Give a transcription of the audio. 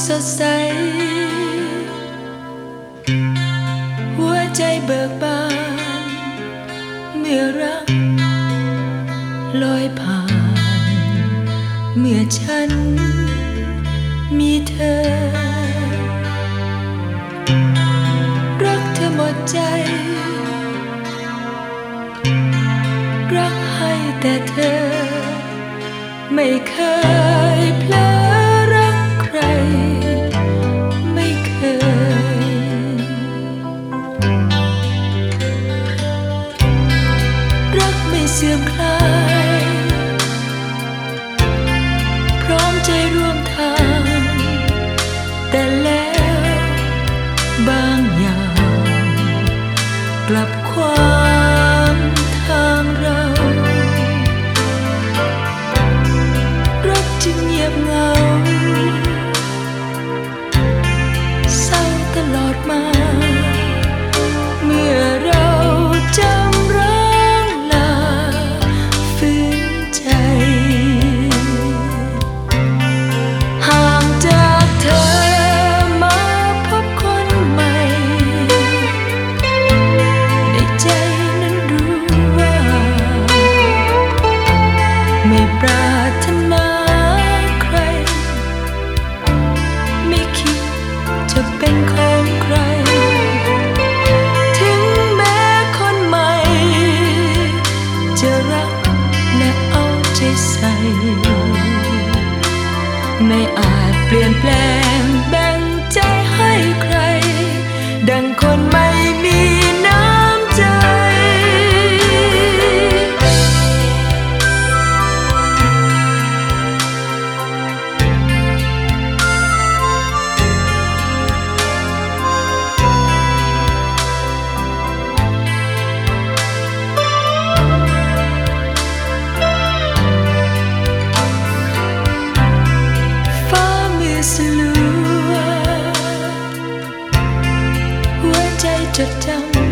สดใสหัวใจเบิกบานเมื่อรักลอยผ่านเมื่อฉันมีเธอรักเธอหมดใจรักให้แต่เธอไม่เคยเพลอรักใครไม่เคยรักไม่เสื่อมคลายพร้อมใจร่วมทางแต่แล้วบางอย่างกลับขวางทางเรารักจึงเงียบเหงาเศร้าตลอดมาเมื่อเราจำร้างลาฝืนใจห่างจากเธอมาพบคนใหม่ในใจนั้นรู้ว่าไม่ปรารถนาใครไม่คิดจะเป็นของใครถึงแม้คนใหม่จะรักและเอาใจใส่ไม่อาจเปลี่ยนแปลงแบ่งใจให้ใครดังคนไม่มีน้ำใจฟ้ามือสลัวหัวใจจดจำ